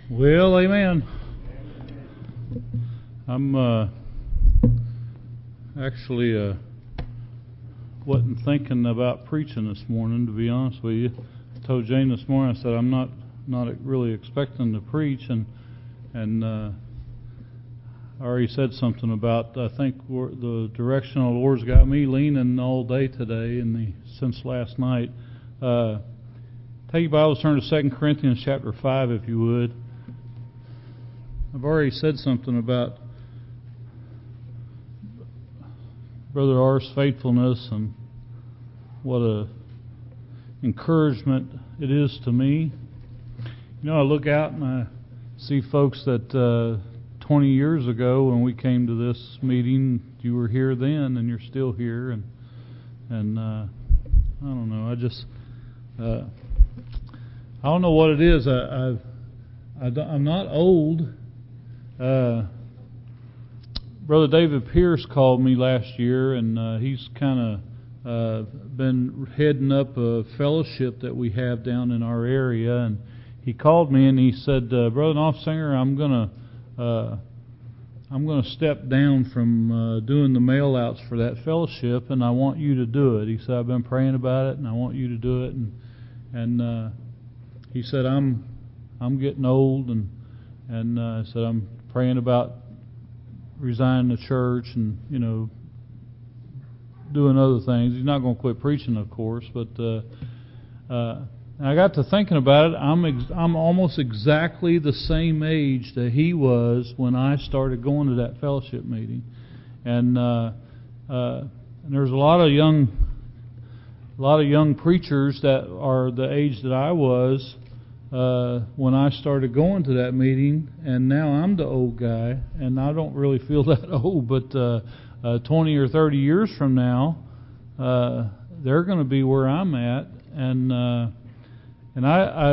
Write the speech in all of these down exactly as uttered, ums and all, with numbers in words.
Well, amen. I'm uh, actually uh, wasn't thinking about preaching this morning, to be honest with you. I told Jane this morning, I said I'm not not really expecting to preach, and and uh, I already said something about I think the direction the Lord's got me leaning all day today, and the since last night. Uh, take your Bibles, turn to Second Corinthians chapter five, if you would. I've already said something about Brother R's faithfulness and what a encouragement it is to me. You know, I look out and I see folks that uh, twenty years ago when we came to this meeting, you were here then and you're still here, and and uh, I don't know. I just uh, I don't know what it is. I, I, I I'm not old. Uh, Brother David Pierce called me last year, and uh, he's kind of uh, been heading up a fellowship that we have down in our area. And he called me and he said, uh, "Brother Knopfsinger, I'm gonna uh, I'm gonna step down from uh, doing the mail outs for that fellowship, and I want you to do it." He said, "I've been praying about it, and I want you to do it." And and uh, he said, "I'm I'm getting old, and and uh, I said I'm praying about resigning the church and, you know, doing other things." He's not going to quit preaching, of course, but uh, uh, I got to thinking about it. I'm ex- I'm almost exactly the same age that he was when I started going to that fellowship meeting, and uh, uh, and there's a lot of young, a lot of young preachers that are the age that I was Uh, when I started going to that meeting, and now I'm the old guy, and I don't really feel that old, but uh, uh, twenty or thirty years from now, uh, they're going to be where I'm at, and uh, and I, I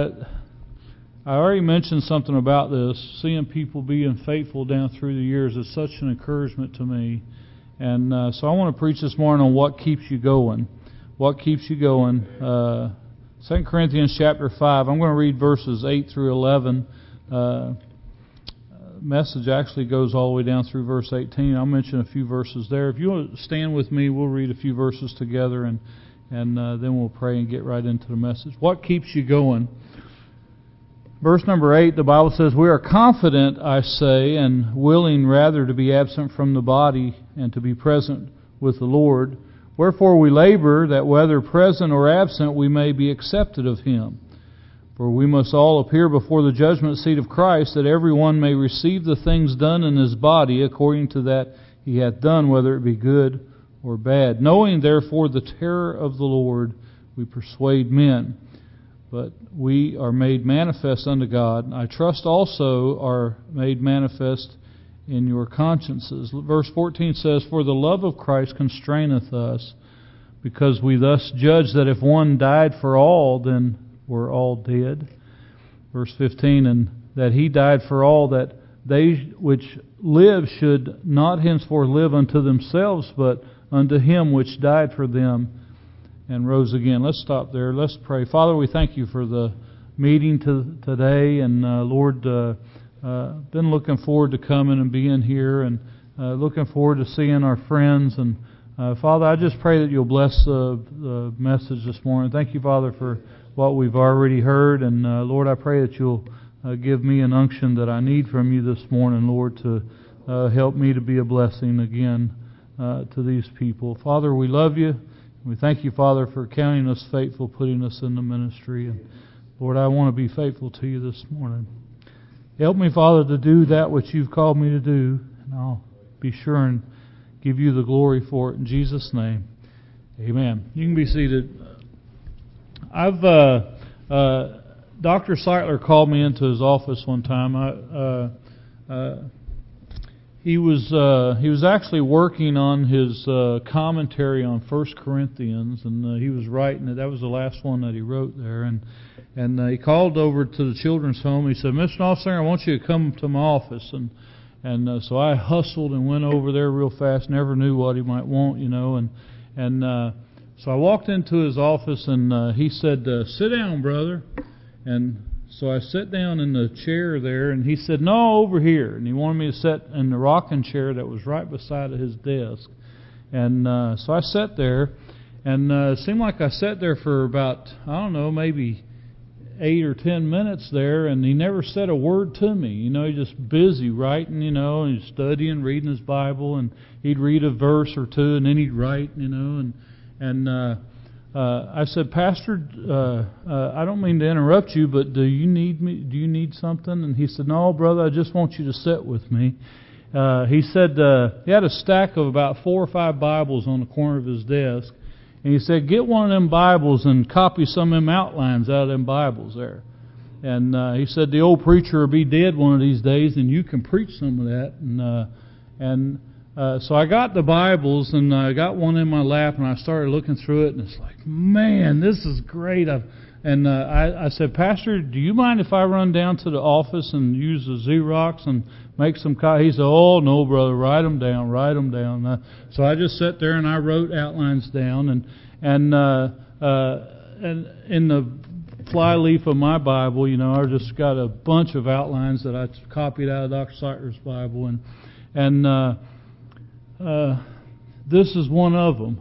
I already mentioned something about this. Seeing people being faithful down through the years is such an encouragement to me, and uh, so I want to preach this morning on what keeps you going. What keeps you going? Uh, Second Corinthians chapter five. I'm going to read verses eight through eleven. Uh, message actually goes all the way down through verse eighteen. I'll mention a few verses there. If you want to stand with me, we'll read a few verses together, and and uh, then we'll pray and get right into the message. What keeps you going? Verse number eight, the Bible says, "We are confident, I say, and willing rather to be absent from the body and to be present with the Lord. Wherefore we labor, that whether present or absent we may be accepted of Him. For we must all appear before the judgment seat of Christ, that every one may receive the things done in his body according to that he hath done, whether it be good or bad. Knowing therefore the terror of the Lord, we persuade men. But we are made manifest unto God. I trust also are made manifest in your consciences." Verse fourteen says, "For the love of Christ constraineth us, because we thus judge that if one died for all, then we're all dead." Verse fifteen, "And that He died for all, that they which live should not henceforth live unto themselves, but unto Him which died for them and rose again." Let's stop there. Let's pray. Father, we thank You for the meeting to, today, and uh, Lord, uh, Uh, been looking forward to coming and being here, and uh, looking forward to seeing our friends. And uh, Father, I just pray that You'll bless uh, the message this morning. Thank You, Father, for what we've already heard. And uh, Lord, I pray that You'll uh, give me an unction that I need from You this morning, Lord, to uh, help me to be a blessing again uh, to these people. Father, we love You. We thank You, Father, for counting us faithful, putting us in the ministry. And Lord, I want to be faithful to You this morning. Help me, Father, to do that which You've called me to do, and I'll be sure and give You the glory for it. In Jesus' name, amen. You can be seated. I've uh, uh, Doctor Seitler called me into his office one time. I, uh, uh, he was uh, he was actually working on his uh, commentary on First Corinthians, and uh, he was writing it. That was the last one that he wrote there, and. And uh, he called over to the children's home. He said, "Mister Knopfsinger, I want you to come to my office." And and uh, so I hustled and went over there real fast. Never knew what he might want, you know. And and uh, so I walked into his office, and uh, he said, uh, "Sit down, brother." And so I sat down in the chair there, and he said, "No, over here." And he wanted me to sit in the rocking chair that was right beside of his desk. And uh, so I sat there, and uh, it seemed like I sat there for about, I don't know, maybe eight or ten minutes there, and he never said a word to me. You know, he's just busy writing, you know, and he's studying, reading his Bible, and he'd read a verse or two, and then he'd write, you know, and and uh, uh, I said, "Pastor, uh, uh, I don't mean to interrupt you, but do you need me? Do you need something?" And he said, "No, brother, I just want you to sit with me." Uh, he said uh, he had a stack of about four or five Bibles on the corner of his desk, and he said, "Get one of them Bibles and copy some of them outlines out of them Bibles there." And uh, he said, "The old preacher will be dead one of these days, and you can preach some of that." And uh, and uh, so I got the Bibles, and I got one in my lap, and I started looking through it, and it's like, man, this is great. I've, and uh, I, I said, "Pastor, do you mind if I run down to the office and use the Xerox and make some copies?" He said, "Oh, no, brother, write them down, write them down." Uh, so I just sat there and I wrote outlines down, and and uh, uh, and in the flyleaf of my Bible, you know, I just got a bunch of outlines that I copied out of Doctor Sightler's Bible, and and uh, uh, this is one of them.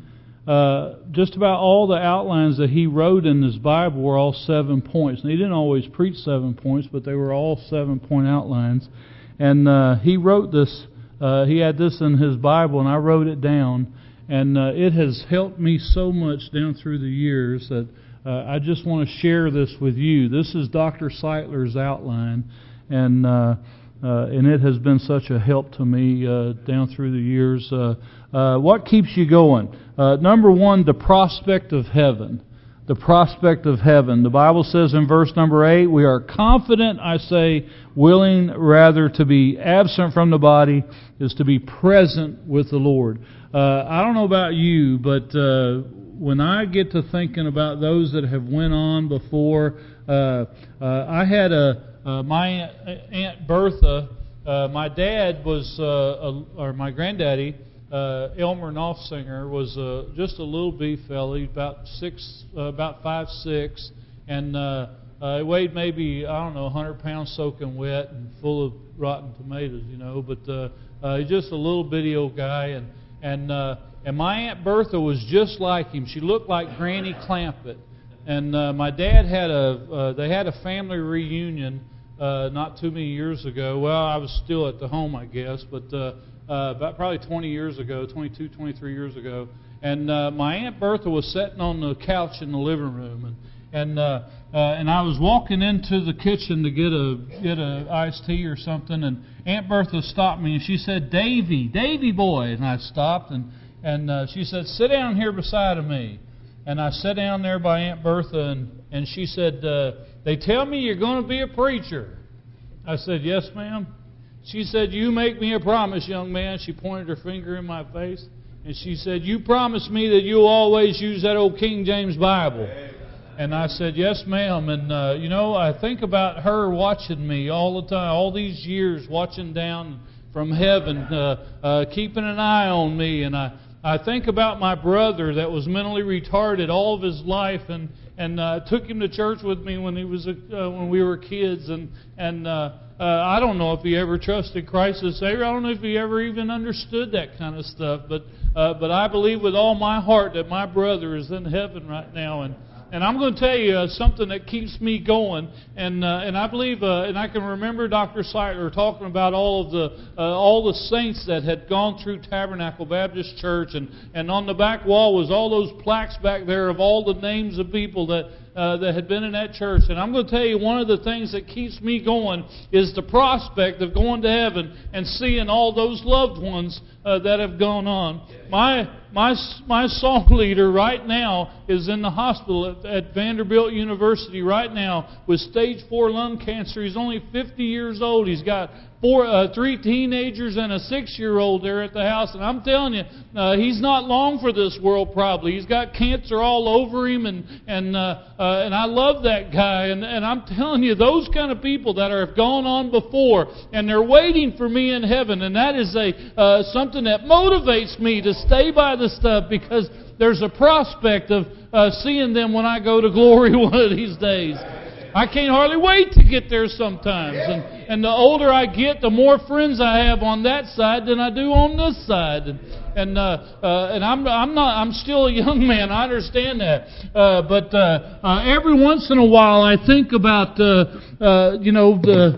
Uh, just about all the outlines that he wrote in his Bible were all seven points. And he didn't always preach seven points, but they were all seven-point outlines. And uh, he wrote this, uh, he had this in his Bible, and I wrote it down. And uh, it has helped me so much down through the years that uh, I just want to share this with you. This is Doctor Sightler's outline, and uh, uh, and it has been such a help to me uh, down through the years. Uh, uh, what keeps you going? Uh, number one, the prospect of heaven. The prospect of heaven. The Bible says in verse number eight, "We are confident, I say, willing rather to be absent from the body is to be present with the Lord." Uh, I don't know about you, but uh, when I get to thinking about those that have went on before, uh, uh, I had a uh, my Aunt Bertha. Uh, my dad was, uh, a, or my granddaddy, uh, Elmer Knopfsinger, was uh, just a little beef fella. He was about six, uh, about five six, and uh, uh, he weighed maybe I don't know, one hundred pounds, soaking wet and full of rotten tomatoes, you know. But uh, uh, he's just a little bitty old guy, and and uh, and my Aunt Bertha was just like him. She looked like Granny Clampett. And uh, my dad had a, uh, they had a family reunion uh, not too many years ago. Well, I was still at the home, I guess, but uh, uh, about probably twenty years ago, twenty-two, twenty-three years ago. And uh, my Aunt Bertha was sitting on the couch in the living room, and and uh, uh, and I was walking into the kitchen to get a get a iced tea or something, and Aunt Bertha stopped me and she said, "Davy, Davy boy," and I stopped, and and uh, she said, "Sit down here beside of me." And I sat down there by Aunt Bertha, and, and she said, uh, "They tell me you're going to be a preacher." I said, "Yes, ma'am." She said, "You make me a promise, young man." She pointed her finger in my face, and she said, "You promise me that you'll always use that old King James Bible." And I said, "Yes, ma'am." And, uh, you know, I think about her watching me all the time, all these years, watching down from heaven, uh, uh, keeping an eye on me. And I I think about my brother that was mentally retarded all of his life, and and uh, took him to church with me when he was a, uh, when we were kids, and and uh, uh, I don't know if he ever trusted Christ as Savior. I don't know if he ever even understood that kind of stuff, but uh, but I believe with all my heart that my brother is in heaven right now, and. And I'm going to tell you uh, something that keeps me going, and uh, and I believe, uh, and I can remember Doctor Sightler talking about all of the uh, all the saints that had gone through Tabernacle Baptist Church, and, and on the back wall was all those plaques back there of all the names of people that uh, that had been in that church. And I'm going to tell you, one of the things that keeps me going is the prospect of going to heaven and seeing all those loved ones uh, that have gone on. My My my song leader right now is in the hospital at, at Vanderbilt University right now with stage four lung cancer. He's only fifty years old. He's got four, uh, three teenagers and a six-year-old there at the house. And I'm telling you, uh, he's not long for this world probably. He's got cancer all over him, and and uh, uh, and I love that guy. And, and I'm telling you, those kind of people that are, have gone on before, and they're waiting for me in heaven. And that is a uh, something that motivates me to stay by the stuff, because there's a prospect of uh, seeing them when I go to glory one of these days. I can't hardly wait to get there sometimes. And, and the older I get, the more friends I have on that side than I do on this side. And, and, uh, uh, and I'm, I'm not, I'm still a young man. I understand that. Uh, but, uh, uh, every once in a while I think about, uh, uh, you know, the,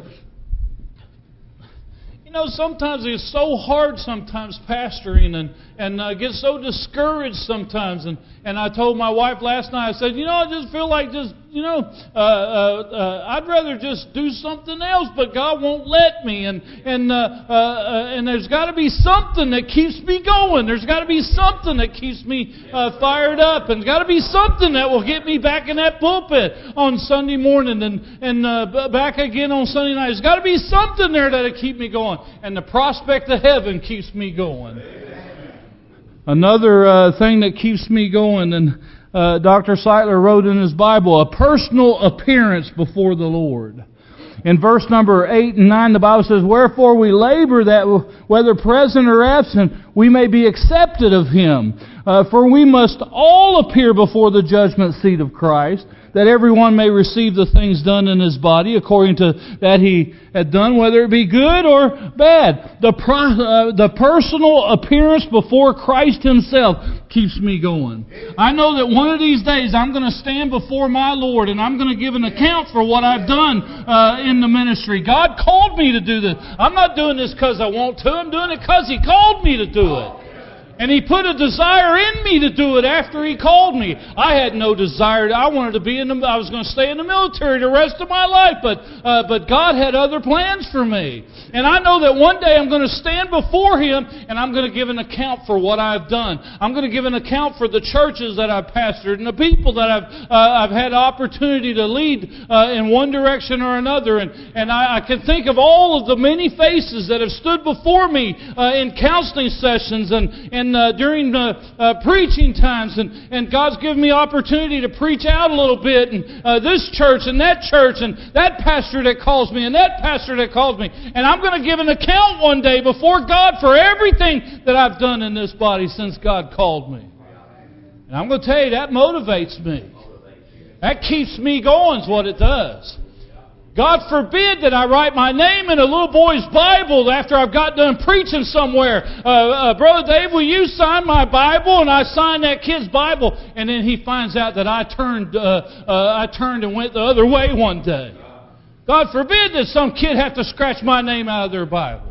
You know, sometimes it's so hard sometimes pastoring and, and I get so discouraged sometimes. And, and I told my wife last night, I said, you know, I just feel like just, you know, uh, uh, uh, I'd rather just do something else, but God won't let me. And, and, uh, uh, uh, and there's got to be something that keeps me going. There's got to be something that keeps me uh, fired up. And there's got to be something that will get me back in that pulpit on Sunday morning and, and uh, back again on Sunday night. There's got to be something there that'll keep me going. And the prospect of heaven keeps me going. Another uh, thing that keeps me going, and uh, Doctor Seitler wrote in his Bible, a personal appearance before the Lord. In verse number eight and nine, the Bible says, Wherefore we labor that whether present or absent, we may be accepted of Him. Uh, for we must all appear before the judgment seat of Christ, that everyone may receive the things done in his body according to that he had done, whether it be good or bad. The pro, uh, the personal appearance before Christ Himself keeps me going. I know that one of these days I'm going to stand before my Lord and I'm going to give an account for what I've done uh, in the ministry. God called me to do this. I'm not doing this because I want to. I'm doing it because He called me to do it. And He put a desire in me to do it after He called me. I had no desire. I wanted to be in the. I was going to stay in the military the rest of my life, but uh, but God had other plans for me. And I know that one day I'm going to stand before Him and I'm going to give an account for what I've done. I'm going to give an account for the churches that I've pastored and the people that I've uh, I've had opportunity to lead uh, in one direction or another. And and I, I can think of all of the many faces that have stood before me uh, in counseling sessions and and And uh, during uh, uh, preaching times, and, and God's given me opportunity to preach out a little bit, and uh, this church and that church, and that pastor that calls me, and that pastor that calls me, and I'm going to give an account one day before God for everything that I've done in this body since God called me. And I'm going to tell you, that motivates me. That keeps me going is what it does. God forbid that I write my name in a little boy's Bible after I've got done preaching somewhere. Uh, uh, Brother Dave, will you sign my Bible? And I sign that kid's Bible, and then he finds out that I turned, uh, uh, I turned and went the other way one day. God forbid that some kid have to scratch my name out of their Bible.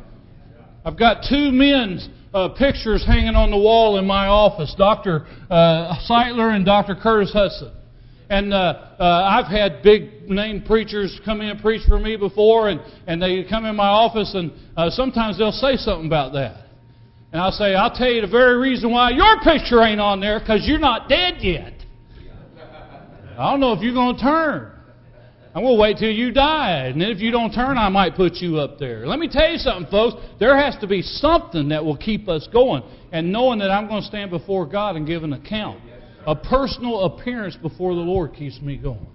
I've got two men's uh, pictures hanging on the wall in my office, Doctor Uh, Seitler and Doctor Curtis Hudson. And uh, uh, I've had big name preachers come in and preach for me before, and, and they come in my office, and uh, sometimes they'll say something about that. And I'll say, I'll tell you the very reason why your picture ain't on there, because you're not dead yet. I don't know if you're going to turn. I'm going to wait till you die, and then if you don't turn, I might put you up there. Let me tell you something, folks. There has to be something that will keep us going, and knowing that I'm going to stand before God and give an account. A personal appearance before the Lord keeps me going.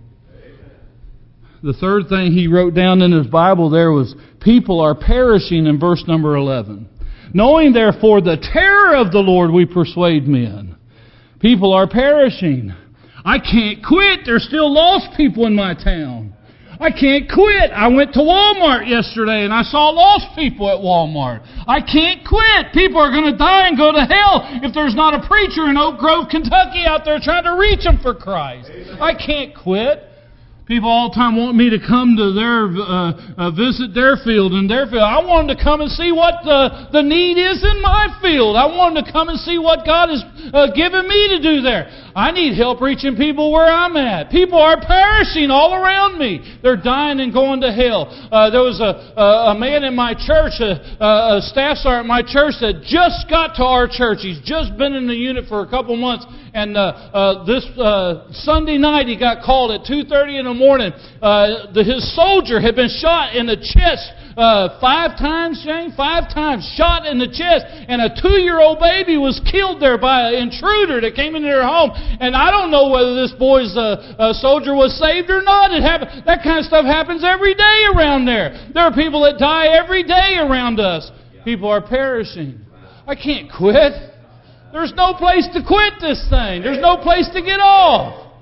The third thing he wrote down in his Bible there was, people are perishing in verse number eleven. Knowing therefore the terror of the Lord we persuade men. People are perishing. I can't quit. There's still lost people in my town. I can't quit. I went to Walmart yesterday and I saw lost people at Walmart. I can't quit. People are going to die and go to hell if there's not a preacher in Oak Grove, Kentucky out there trying to reach them for Christ. I can't quit. People all the time want me to come to their, uh, uh, visit their field and their field. I want them to come and see what the, the need is in my field. I want them to come and see what God has uh, given me to do there. I need help reaching people where I'm at. People are perishing all around me. They're dying and going to hell. Uh, there was a, a, a man in my church, a, a staff sergeant in my church that just got to our church. He's just been in the unit for a couple months. And uh, uh, this uh, Sunday night he got called at two thirty in the morning. Uh, the, his soldier had been shot in the chest uh, five times, Shane, five times, shot in the chest. And a two-year-old baby was killed there by an intruder that came into their home. And I don't know whether this boy's uh, uh, soldier was saved or not. It happened. That kind of stuff happens every day around there. There are people that die every day around us. People are perishing. I can't quit. There's no place to quit this thing. There's no place to get off.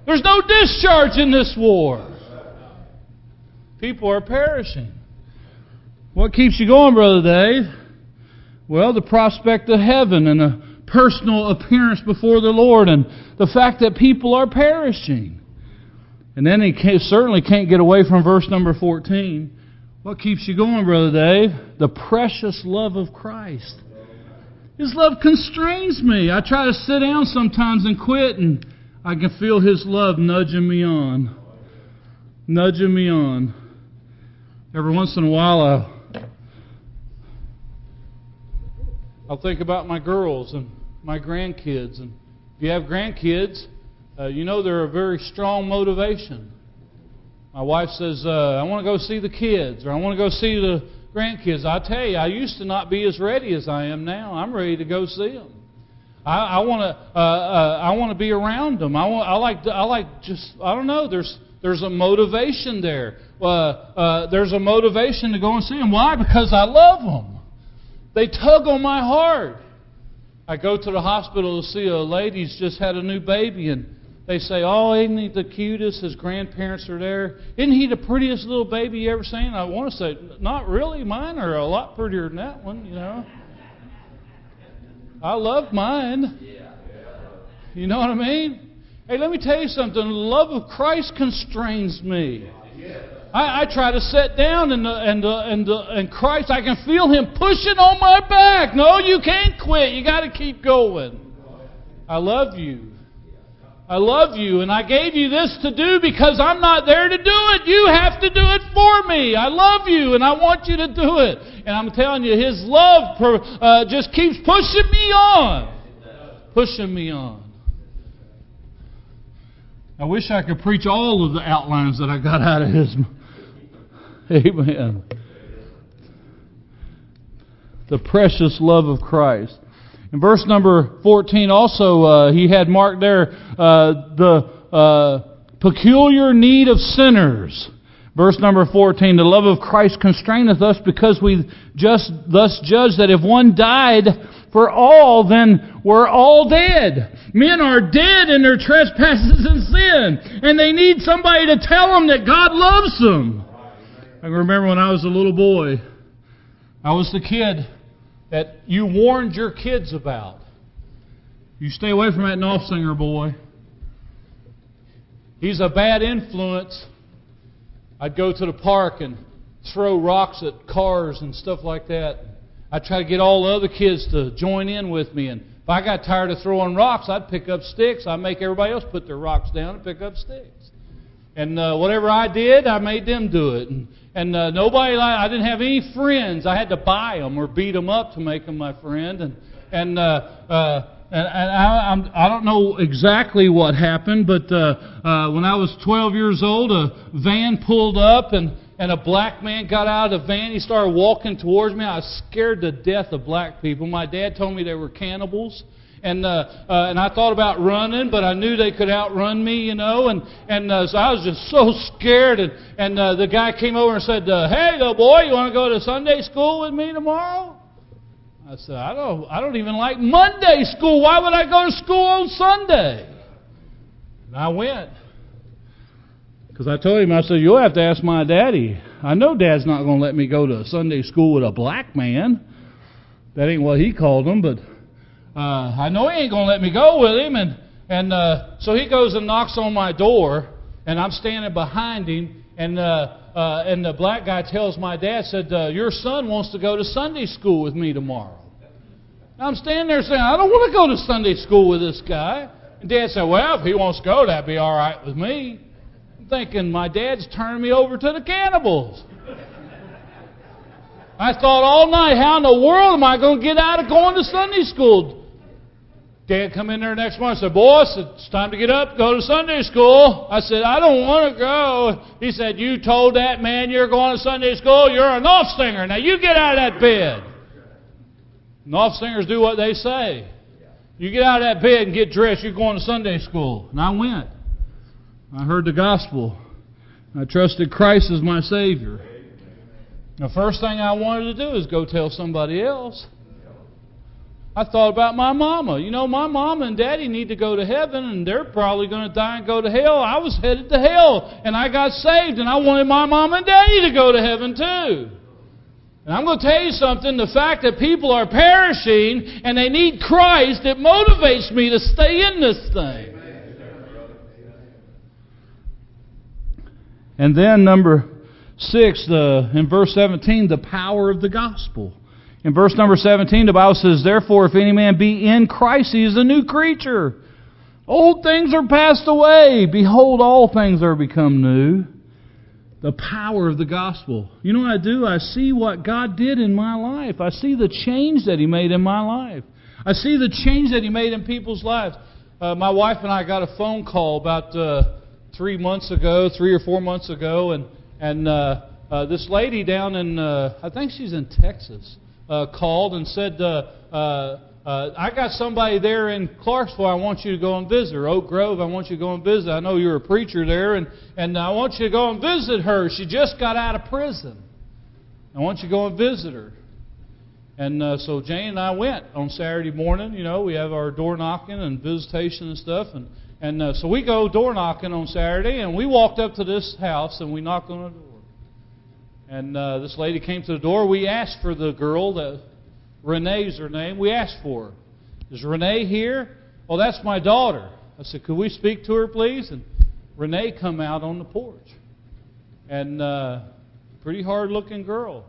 There's no discharge in this war. People are perishing. What keeps you going, Brother Dave? Well, the prospect of heaven and a personal appearance before the Lord and the fact that people are perishing. And then he can't, certainly can't get away from verse number fourteen. What keeps you going, Brother Dave? The precious love of Christ. His love constrains me. I try to sit down sometimes and quit, and I can feel His love nudging me on. Nudging me on. Every once in a while, I'll I'll think about my girls and my grandkids. And if you have grandkids, uh, you know they're a very strong motivation. My wife says, uh, I want to go see the kids, or I want to go see the grandkids. I tell you, I used to not be as ready as I am now. I'm ready to go see them. I, I want to. Uh, uh, I want to be around them. I want. I like. I like. Just. I don't know. There's. There's a motivation there. Uh, uh, there's a motivation to go and see them. Why? Because I love them. They tug on my heart. I go to the hospital to see a lady who's just had a new baby, and they say, "Oh, isn't he the cutest? His grandparents are there. Isn't he the prettiest little baby you ever seen?" I want to say, "Not really. Mine are a lot prettier than that one." You know. I love mine. You know what I mean? Hey, let me tell you something. The love of Christ constrains me. I, I try to sit down and and and and Christ, I can feel Him pushing on my back. No, you can't quit. You got to keep going. I love you. I love you, and I gave you this to do because I'm not there to do it. You have to do it for me. I love you, and I want you to do it. And I'm telling you, His love uh, just keeps pushing me on. Pushing me on. I wish I could preach all of the outlines that I got out of His. Amen. The precious love of Christ. In verse number fourteen, also uh, he had marked there uh, the uh, peculiar need of sinners. Verse number fourteen, the love of Christ constraineth us, because we just thus judge that if one died for all, then we're all dead. Men are dead in their trespasses and sin, and they need somebody to tell them that God loves them. I remember when I was a little boy, I was the kid that you warned your kids about. You stay away from that Knopfsinger boy. He's a bad influence. I'd go to the park and throw rocks at cars and stuff like that. I'd try to get all the other kids to join in with me. And if I got tired of throwing rocks, I'd pick up sticks. I'd make everybody else put their rocks down and pick up sticks. And uh, whatever I did, I made them do it. And, and uh, nobody, I didn't have any friends. I had to buy them or beat them up to make them my friend. And and uh, uh, and, and I, I'm, I don't know exactly what happened, but uh, uh, when I was twelve years old, a van pulled up and. And a black man got out of the van. He started walking towards me. I was scared to death of black people. My dad told me they were cannibals. And uh, uh, and I thought about running, but I knew they could outrun me, you know. And and uh, so I was just so scared. And, and uh, the guy came over and said, uh, "Hey, little boy, you want to go to Sunday school with me tomorrow?" I said, I don't, I don't even like Monday school. Why would I go to school on Sunday? And I went. Because I told him, I said, you'll have to ask my daddy. I know Dad's not going to let me go to Sunday school with a black man. That ain't what he called him, but uh, I know he ain't going to let me go with him. And and uh, so he goes and knocks on my door, and I'm standing behind him, and uh, uh, and the black guy tells my dad, said, uh, your son wants to go to Sunday school with me tomorrow. And I'm standing there saying, I don't want to go to Sunday school with this guy. And Dad said, well, if he wants to go, that'd be all right with me. Thinking my dad's turning me over to the cannibals. I thought all night, how in the world am I going to get out of going to Sunday school? Dad come in there next morning and said, boss, it's time to get up, go to Sunday school. I said, I don't want to go. He said, you told that man you're going to Sunday school, you're a Knopfsinger. Now you get out of that bed. Knopfsingers do what they say. You get out of that bed and get dressed, you're going to Sunday school. And I went. I heard the gospel. I trusted Christ as my Savior. The first thing I wanted to do is go tell somebody else. I thought about my mama. You know, my mama and daddy need to go to heaven, and they're probably going to die and go to hell. I was headed to hell, and I got saved, and I wanted my mom and daddy to go to heaven too. And I'm going to tell you something, the fact that people are perishing and they need Christ, it motivates me to stay in this thing. And then number six, the, in verse seventeen, the power of the gospel. In verse number seventeen, the Bible says, therefore, if any man be in Christ, he is a new creature. Old things are passed away. Behold, all things are become new. The power of the gospel. You know what I do? I see what God did in my life. I see the change that He made in my life. I see the change that He made in people's lives. Uh, my wife and I got a phone call about uh, three months ago, three or four months ago, and and uh, uh, this lady down in, uh, I think she's in Texas, uh, called and said, uh, uh, uh, I got somebody there in Clarksville I want you to go and visit her. Oak Grove, I want you to go and visit. I know you're a preacher there, and, and I want you to go and visit her. She just got out of prison. I want you to go and visit her. And uh, so Jane and I went on Saturday morning. You know, we have our door knocking and visitation and stuff. And, and uh, so we go door knocking on Saturday, and we walked up to this house, and we knocked on the door. And uh, this lady came to the door. We asked for the girl that... Renee's her name. We asked for her. Is Renee here? Oh, that's my daughter. I said, could we speak to her, please? And Renee come out on the porch. And uh, pretty hard-looking girl.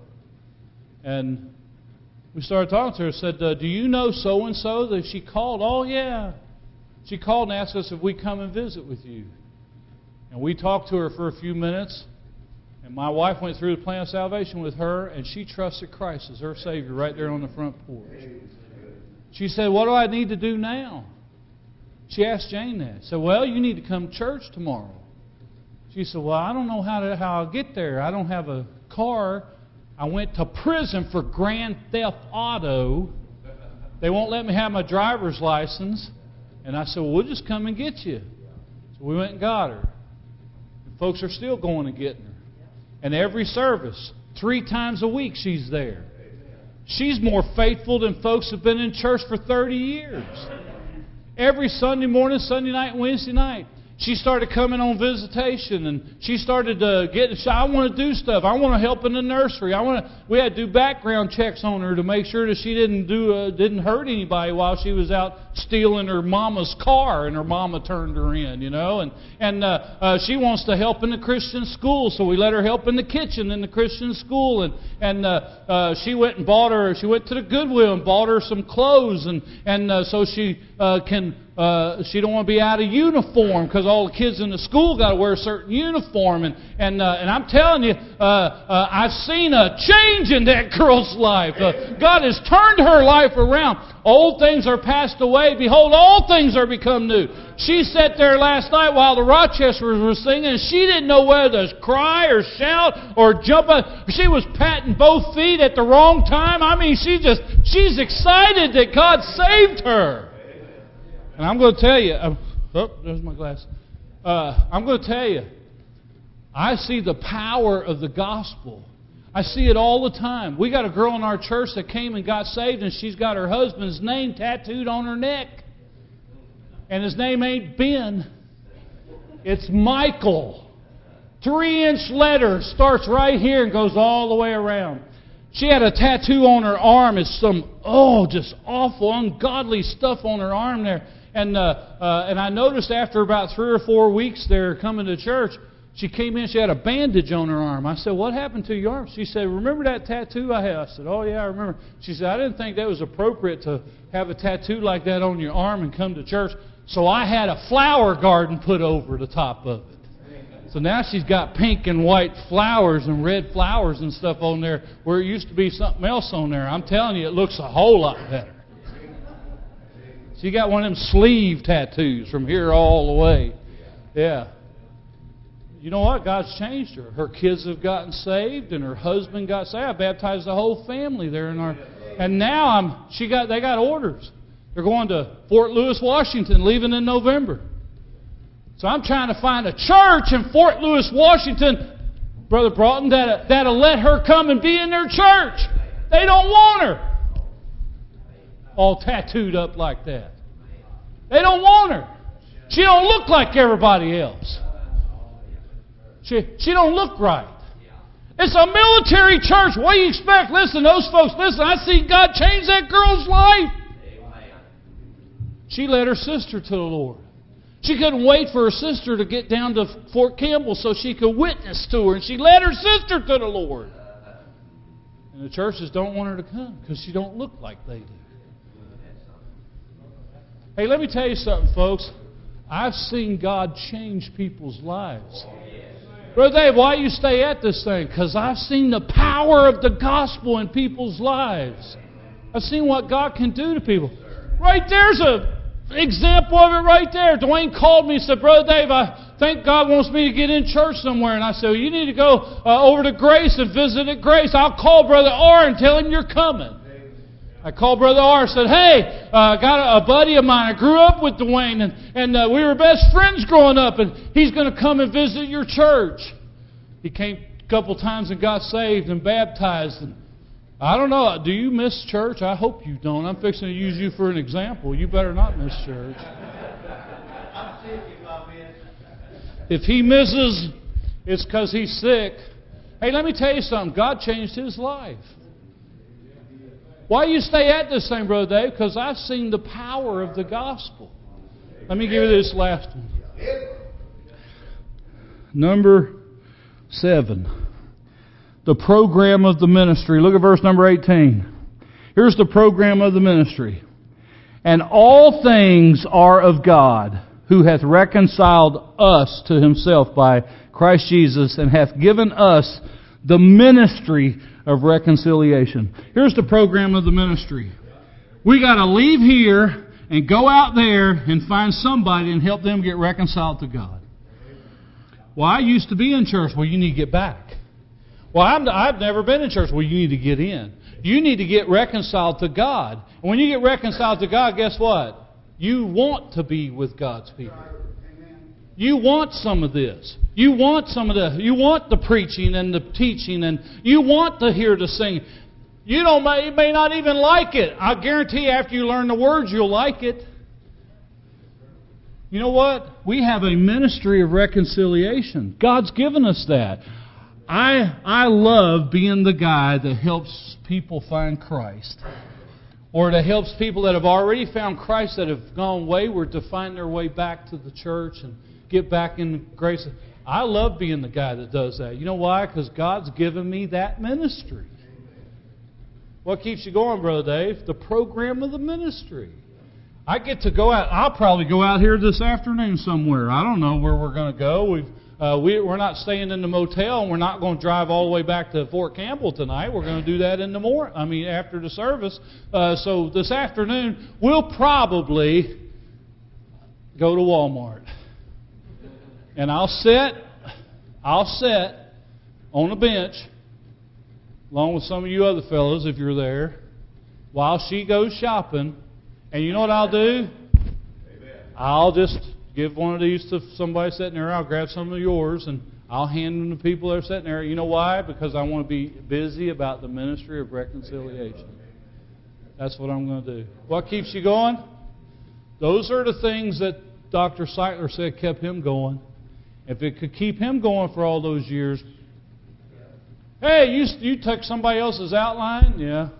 And we started talking to her. I said, uh, do you know so-and-so? That she called. Oh, yeah. She called and asked us if we'd come and visit with you. And we talked to her for a few minutes. And my wife went through the plan of salvation with her, and she trusted Christ as her Savior right there on the front porch. She said, what do I need to do now? She asked Jane that. I said, well, you need to come to church tomorrow. She said, well, I don't know how to how I'll get there. I don't have a car. I went to prison for grand theft auto. They won't let me have my driver's license. And I said, well, we'll just come and get you. So we went and got her. And folks are still going and getting her. And every service, three times a week, she's there. She's more faithful than folks who've been in church for thirty years. Every Sunday morning, Sunday night, Wednesday night. She started coming on visitation, and she started uh, getting. I want to do stuff. I want to help in the nursery. I want to. We had to do background checks on her to make sure that she didn't do uh, didn't hurt anybody while she was out stealing her mama's car, and her mama turned her in. You know, and and uh, uh, she wants to help in the Christian school, so we let her help in the kitchen in the Christian school, and and uh, uh, she went and bought her. She went to the Goodwill and bought her some clothes, and and uh, so she uh, can. Uh, she don't want to be out of uniform because all the kids in the school got to wear a certain uniform. And and uh, and I'm telling you, uh, uh, I've seen a change in that girl's life. Uh, God has turned her life around. Old things are passed away. Behold, all things are become new. She sat there last night while the Rochesters were singing, and she didn't know whether to cry or shout or jump up. She was patting both feet at the wrong time. I mean, she just she's excited that God saved her. And I'm going to tell you, uh, oh, there's my glass. Uh, I'm going to tell you, I see the power of the gospel. I see it all the time. We got a girl in our church that came and got saved, and she's got her husband's name tattooed on her neck. And his name ain't Ben. It's Michael. Three-inch letter starts right here and goes all the way around. She had a tattoo on her arm. It's some, oh, just awful, ungodly stuff on her arm there. And uh, uh, and I noticed after about three or four weeks there coming to church, she came in, she had a bandage on her arm. I said, what happened to your arm? She said, remember that tattoo I had? I said, oh, yeah, I remember. She said, I didn't think that was appropriate to have a tattoo like that on your arm and come to church. So I had a flower garden put over the top of it. So now she's got pink and white flowers and red flowers and stuff on there where it used to be something else on there. I'm telling you, it looks a whole lot better. She got one of them sleeve tattoos from here all the way. Yeah. You know what? God's changed her. Her kids have gotten saved, and her husband got saved. I baptized the whole family there in our. And now I'm. She got. They got orders. They're going to Fort Lewis, Washington, leaving in November. So I'm trying to find a church in Fort Lewis, Washington, Brother Broughton, that that'll let her come and be in their church. They don't want her. all tattooed up like that. They don't want her. She don't look like everybody else. She, she don't look right. It's a military church. What do you expect? Listen, those folks, listen, I see God change that girl's life. She led her sister to the Lord. She couldn't wait for her sister to get down to Fort Campbell so she could witness to her. And she led her sister to the Lord. And the churches don't want her to come because she don't look like they do. Hey, let me tell you something, folks. I've seen God change people's lives. Brother Dave, why do you stay at this thing? Because I've seen the power of the gospel in people's lives. I've seen what God can do to people. Right there's a example of it right there. Dwayne called me and said, Brother Dave, I think God wants me to get in church somewhere. And I said, well, you need to go uh, over to Grace and visit at Grace. I'll call Brother R and tell him you're coming. I called Brother R and said, hey, I uh, got a, a buddy of mine. I grew up with Dwayne, and, and uh, we were best friends growing up, and he's going to come and visit your church. He came a couple times and got saved and baptized. And I don't know, do you miss church? I hope you don't. I'm fixing to use you for an example. You better not miss church. If he misses, it's because he's sick. Hey, let me tell you something. God changed his life. Why do you stay at this thing, Brother Dave? Because I've seen the power of the gospel. Let me give you this last one. Number seven. The program of the ministry. Look at verse number eighteen. Here's the program of the ministry. And all things are of God, who hath reconciled us to himself by Christ Jesus, and hath given us the ministry of reconciliation. Here's the program of the ministry. We got to leave here and go out there and find somebody and help them get reconciled to God. Well, I used to be in church. Well, you need to get back. Well, I'm, I've never been in church. Well, you need to get in. You need to get reconciled to God. And when you get reconciled to God, guess what? You want to be with God's people. You want some of this. You want some of the. You want the preaching and the teaching, and you want to hear the singing. You don't. You may not even like it. I guarantee you, after you learn the words, you'll like it. You know what? We have a ministry of reconciliation. God's given us that. I I love being the guy that helps people find Christ, or that helps people that have already found Christ, that have gone wayward, to find their way back to the church and get back in grace. I love being the guy that does that. You know why? Because God's given me that ministry. What keeps you going, Brother Dave? The program of the ministry. I get to go out. I'll probably go out here this afternoon somewhere. I don't know where we're going to go. We've, uh, we, we're not staying in the motel, and we're not going to drive all the way back to Fort Campbell tonight. We're going to do that in the morning. I mean, after the service. Uh, so this afternoon, we'll probably go to Walmart. And I'll sit, I'll sit on a bench, along with some of you other fellows, if you're there, while she goes shopping. And you know what I'll do? I'll just give one of these to somebody sitting there. I'll grab some of yours, and I'll hand them to people that are sitting there. You know why? Because I want to be busy about the ministry of reconciliation. That's what I'm going to do. What keeps you going? Those are the things that Doctor Seitler said kept him going. If it could keep him going for all those years. Hey, you you took somebody else's outline? Yeah,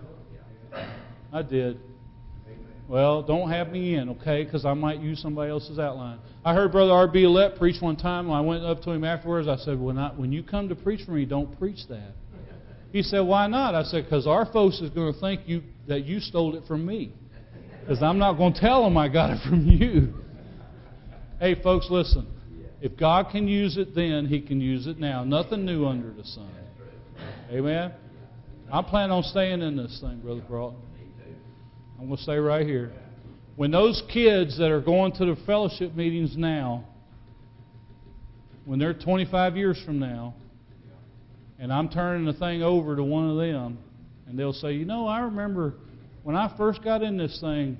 I did. Well, don't have me in, okay? Because I might use somebody else's outline. I heard Brother R B Alette preach one time. I went up to him afterwards. I said, when, I, when you come to preach for me, don't preach that. He said, why not? I said, because our folks is going to think you that you stole it from me. Because I'm not going to tell them I got it from you. Hey, folks, listen. If God can use it then, He can use it now. Nothing new under the sun. Amen? I plan on staying in this thing, Brother Broughton. I'm going to stay right here. When those kids that are going to the fellowship meetings now, when they're twenty-five years from now, and I'm turning the thing over to one of them, and they'll say, you know, I remember when I first got in this thing,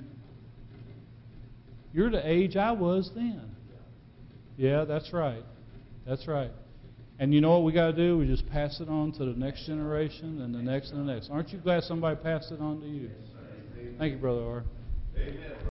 you're the age I was then. Yeah, that's right. That's right. And you know what we got to do? We just pass it on to the next generation and the next and the next. Aren't you glad somebody passed it on to you? Thank you, Brother R.